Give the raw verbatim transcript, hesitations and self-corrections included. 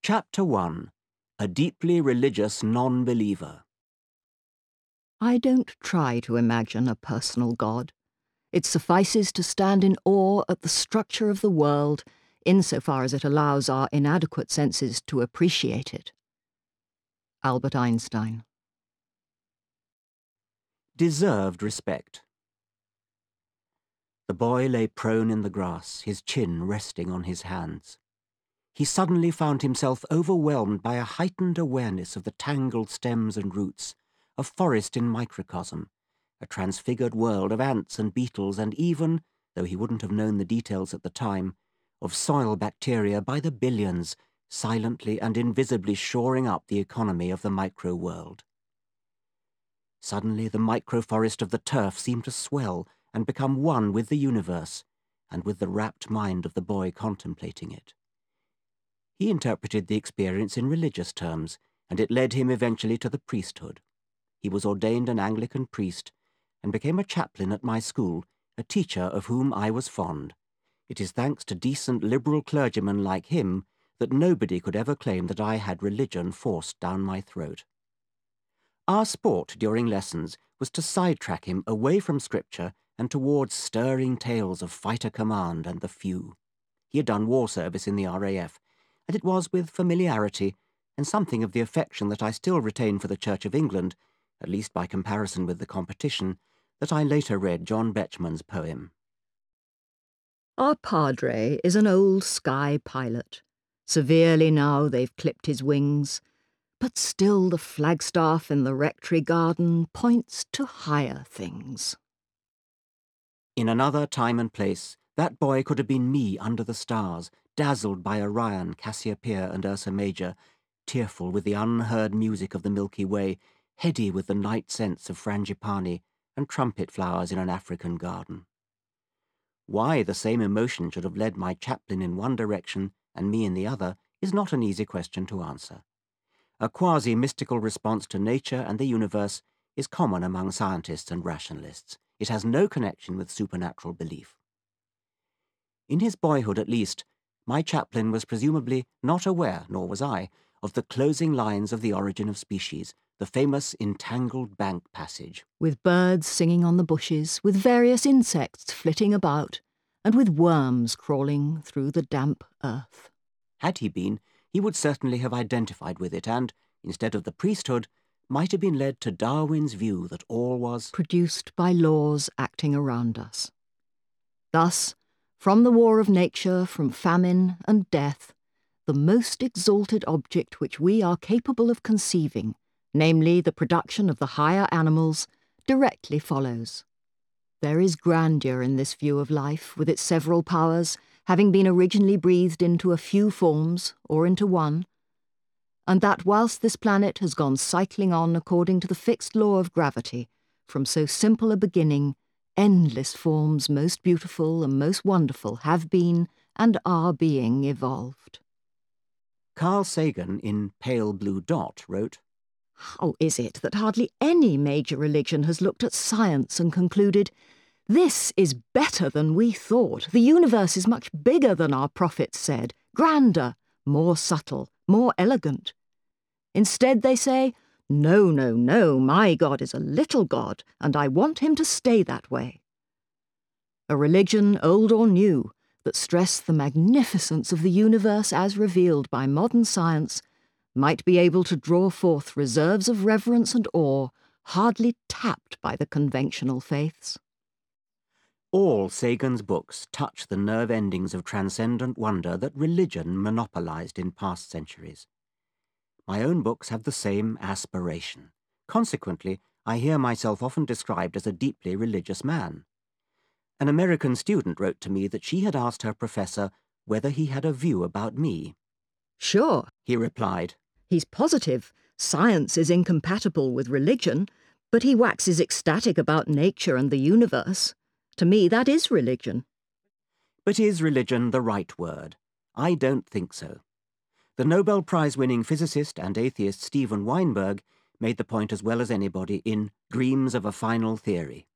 Chapter one. A Deeply Religious Non-Believer. I don't try to imagine a personal God. It suffices to stand in awe at the structure of the world, insofar as it allows our inadequate senses to appreciate it. Albert Einstein. Deserved respect. The boy lay prone in the grass, his chin resting on his hands. He suddenly found himself overwhelmed by a heightened awareness of the tangled stems and roots, a forest in microcosm, a transfigured world of ants and beetles and even, though he wouldn't have known the details at the time, of soil bacteria by the billions, silently and invisibly shoring up the economy of the micro-world. Suddenly the microforest of the turf seemed to swell and become one with the universe, and with the rapt mind of the boy contemplating it. He interpreted the experience in religious terms, and it led him eventually to the priesthood. He was ordained an Anglican priest, and became a chaplain at my school, a teacher of whom I was fond. It is thanks to decent liberal clergymen like him that nobody could ever claim that I had religion forced down my throat. Our sport during lessons was to sidetrack him away from Scripture and towards stirring tales of fighter command and the few. He had done war service in the R A F, and it was with familiarity and something of the affection that I still retain for the Church of England, at least by comparison with the competition, that I later read John Betjeman's poem. Our padre is an old sky pilot. Severely now they've clipped his wings, but still the flagstaff in the rectory garden points to higher things. In another time and place, that boy could have been me under the stars, dazzled by Orion, Cassiopeia, and Ursa Major, tearful with the unheard music of the Milky Way, heady with the night scents of frangipani and trumpet flowers in an African garden. Why the same emotion should have led my chaplain in one direction and me in the other is not an easy question to answer. A quasi-mystical response to nature and the universe is common among scientists and rationalists. It has no connection with supernatural belief. In his boyhood, at least, my chaplain was presumably not aware, nor was I, of the closing lines of The Origin of Species, the famous entangled bank passage. With birds singing on the bushes, with various insects flitting about, and with worms crawling through the damp earth. Had he been, he would certainly have identified with it and, instead of the priesthood, might have been led to Darwin's view that all was produced by laws acting around us. Thus, from the war of nature, from famine and death, the most exalted object which we are capable of conceiving, namely the production of the higher animals, directly follows. There is grandeur in this view of life, with its several powers, having been originally breathed into a few forms, or into one, and that whilst this planet has gone cycling on according to the fixed law of gravity, from so simple a beginning, endless forms most beautiful and most wonderful have been and are being evolved. Carl Sagan in Pale Blue Dot wrote, "How is it that hardly any major religion has looked at science and concluded, this is better than we thought, the universe is much bigger than our prophets said, grander, more subtle, more elegant. Instead they say, no, no, no, my God is a little God, and I want him to stay that way." A religion, old or new, that stressed the magnificence of the universe as revealed by modern science might be able to draw forth reserves of reverence and awe hardly tapped by the conventional faiths. All Sagan's books touch the nerve endings of transcendent wonder that religion monopolized in past centuries. My own books have the same aspiration. Consequently, I hear myself often described as a deeply religious man. An American student wrote to me that she had asked her professor whether he had a view about me. "Sure," he replied. "He's positive science is incompatible with religion, but he waxes ecstatic about nature and the universe. To me, that is religion." But is religion the right word? I don't think so. The Nobel Prize-winning physicist and atheist Steven Weinberg made the point as well as anybody in Dreams of a Final Theory.